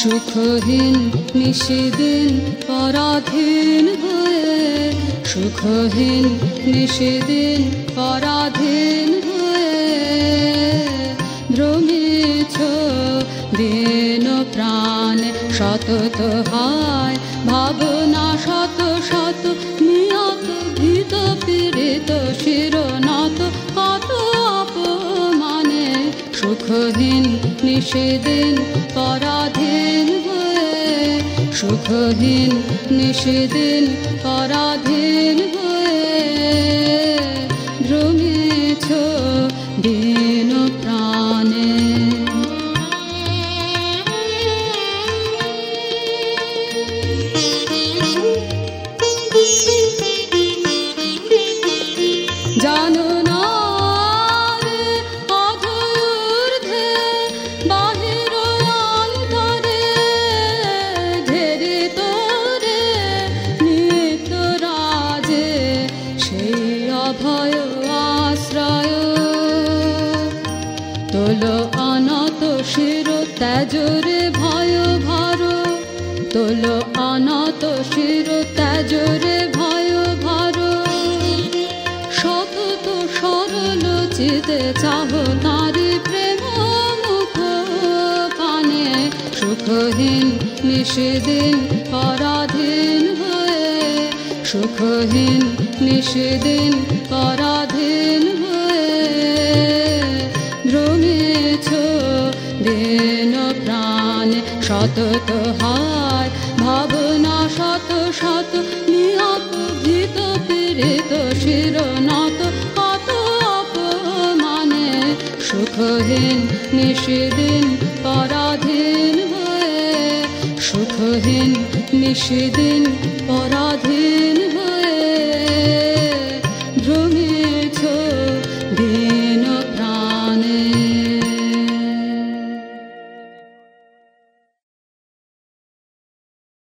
সুখহীন নিশিদিন পরাধীন হয়ে, সুখহীন নিশিদিন পরাধীন হয়ে, ভ্রমিছ দিন প্রাণে শতত হায় ভাবনা শত শত, নিয়ত ভীত পীড়িত শিরনত কত অপমানে, সুখহীন নিশিদিন পরাধীন হয়ে, সুখহীন নিশিদিন পরাধীন হয়ে, ভ্রমিছ দিন প্রাণে। জানো না রে অধূর্ধ্বে বাহির অন্তরে, ঘেরিত রে নিত্য রাজে সেই অভয় আশ্রয়, তোল অনত শির ত্যাজরে ভয় ভার, তোল অনত শির ত্যাজরে ভয় ভার, সতত সরল চিতে চাহ তারি প্রেম মুখ পানে, সুখহীন নিশিদিন পরাধীন হয়ে, সুখহীন নিশিদিন পরাধীন হয়ে, ভ্রমিছ দিন প্রাণে শতত হায় ভাবনা শত শত, নিহত ভীত পীড়িত শিরনত কত অপমানে, সুখহীন নিশিদিন পরাধীন হয়ে, সুখহীন নিশিদিন পরাধীন হয়ে, ভ্রমি